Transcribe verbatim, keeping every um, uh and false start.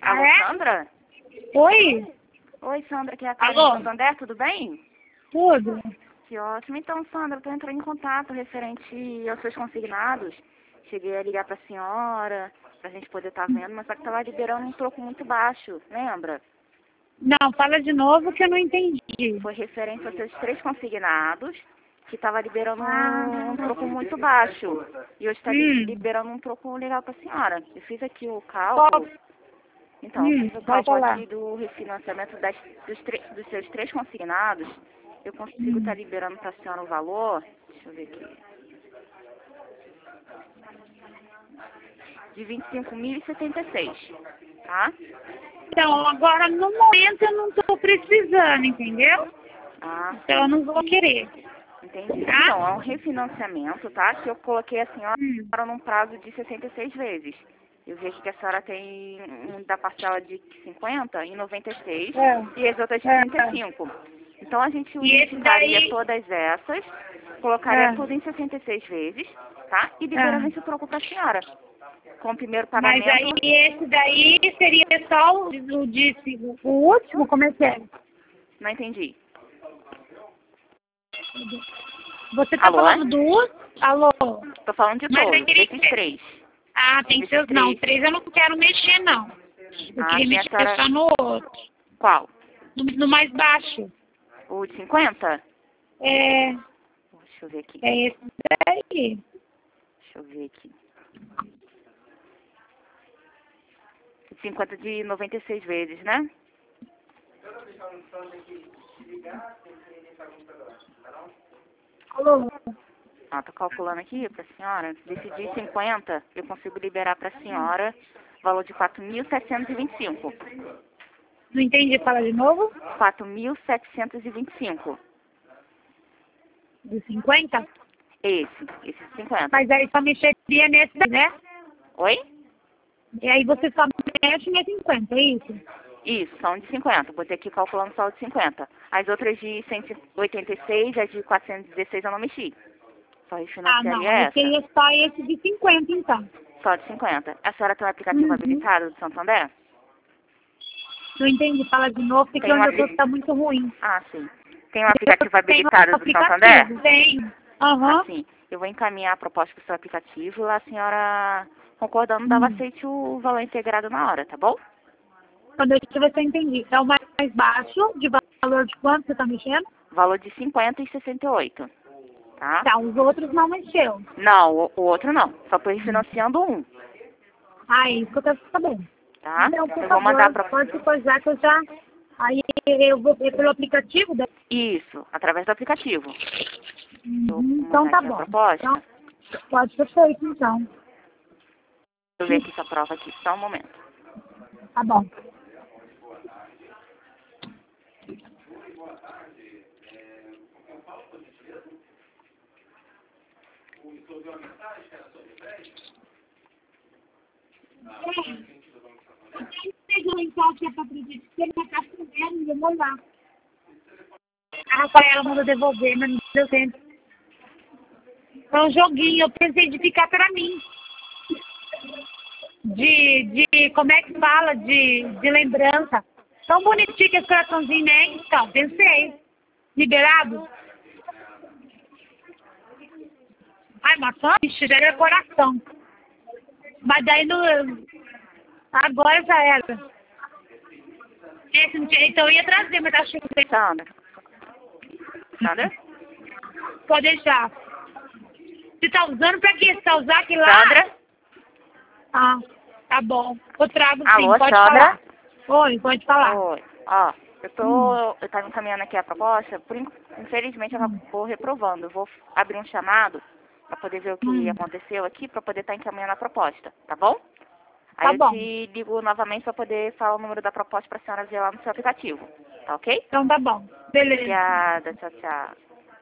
Alô, Ah, é? Sandra? Oi? Oi, Sandra, aqui é a Carla Alô? do Santander, tudo bem? Tudo? Que ótimo. Então, Sandra, eu tô entrando em contato referente aos seus consignados. Cheguei a ligar pra senhora, pra gente poder estar vendo, mas só que tava liberando um troco muito baixo, lembra? Não, fala de novo que eu não entendi. Foi referente aos seus três consignados, que tava liberando um, um Ah, troco muito baixo. E hoje tá li- hum, liberando um troco legal pra senhora. Eu fiz aqui o qual, cálculo. Então, eu hum, fiz o pode cálculo falar. aqui do refinanciamento das, dos, tre- dos seus três consignados. Eu consigo estar Hum. liberando para a senhora o valor, deixa eu ver aqui, de vinte e cinco mil e setenta e seis, tá? Então, agora no momento eu não estou precisando, entendeu? Ah, Então eu não vou querer, entendi. tá? Então, é um refinanciamento, tá? Que eu coloquei a Hum. senhora num prazo de sessenta e seis vezes. Eu vi aqui que a senhora tem um da parcela de cinquenta e noventa e seis É, e as outras de é, trinta e cinco. Então, a gente e esse unificaria daí, todas essas, colocaria tudo é, em sessenta e seis vezes, tá? E liberando é. esse troco para a senhora. Com o primeiro Mas pagamento, aí esse daí seria só o, o, de, o último, como é que é? não entendi. Você tá Alô? falando do último? Alô? Tô falando de Mas todos, aí desses três. Ah, tem Desses seus. Não, três. três eu não quero mexer, não. Eu Ah, queria sim, a mexer senhora... só no outro. Qual? No, no mais baixo. O de cinquenta? É. Deixa eu ver aqui. É esse daí. Deixa eu ver aqui. cinquenta de noventa e seis vezes, né? Alô? Ah, tô calculando aqui pra senhora. Decidi cinquenta, eu consigo liberar pra senhora valor de quatro mil setecentos e vinte e cinco. Não entendi. Fala de novo. quatro mil setecentos e vinte e cinco. De cinquenta? Esse, esse de cinquenta. Mas aí só mexeria nesse daí, né? Oi? E aí você só mexe nesse cinquenta, é isso? Isso, são de cinquenta. Botei aqui calculando só o de cinquenta. As outras de cento e oitenta e seis e as de quatrocentos e dezesseis eu não mexi. Só Ah, refinanciaria não. Aí essa. seria só esse de cinquenta, então. Só de cinquenta. A senhora tem um aplicativo Uhum. habilitado do Santander? Não entendi. Fala de novo, porque Tem um onde eu tô aplicativo. tá muito ruim. Ah, sim. Tem um Eu aplicativo tenho um habilitado do Santander? aplicativo. Tenho. Aham. Assim, eu vou encaminhar a proposta para o seu aplicativo e lá a senhora, concordando, dava Hum. aceite o valor integrado na hora, tá bom? Então, deixa eu ver se eu entendi. É o mais baixo, de valor de quanto você está mexendo? Valor de cinquenta e sessenta e oito, tá? Tá, os outros não mexeu. Não, o, o outro não. Só estou refinanciando um, Ah, é isso que eu quero saber. tá? Então, por Eu vou mandar favor, para... pode coisar que eu já... Aí eu vou ver pelo aplicativo. Da... Isso, através do aplicativo. Vou Uhum, então mandar tá aqui a bom. proposta. Então, pode ser feito, então. Deixa eu ver aqui essa prova aqui, só um momento. Tá bom. Pegou em qual que é pra acreditar que ele vai estar comendo e eu vou lá. A Rafaela mandou devolver, mas não deu tempo. É um joguinho, eu pensei de ficar pra mim. De, de, como é que fala? De, de lembrança. Tão bonitinho que esse coraçãozinho, né? Então, pensei. Liberado? Ai, maçã, ixi, já era coração. Mas daí no... Agora já era. Esse não tinha, então eu ia trazer, mas tá chovendo. Sandra? Sandra? Pode deixar. Você tá usando pra quê? Você tá usando aqui lá? Sandra? Ah, tá bom. Eu trago sim, Alô, pode Sandra? falar. Oi, pode falar. Oi. Ó, eu Hum. tô... Eu tava encaminhando aqui a proposta. Por, in- infelizmente, eu Hum. vou reprovando. Eu vou abrir um chamado para poder ver o que Hum. aconteceu aqui, para poder estar encaminhando a proposta, tá bom? Aí Tá eu bom. te ligo novamente para poder falar o número da proposta para a senhora ver lá no seu aplicativo. Tá ok? Então tá bom. Beleza. Obrigada. Tchau, tchau.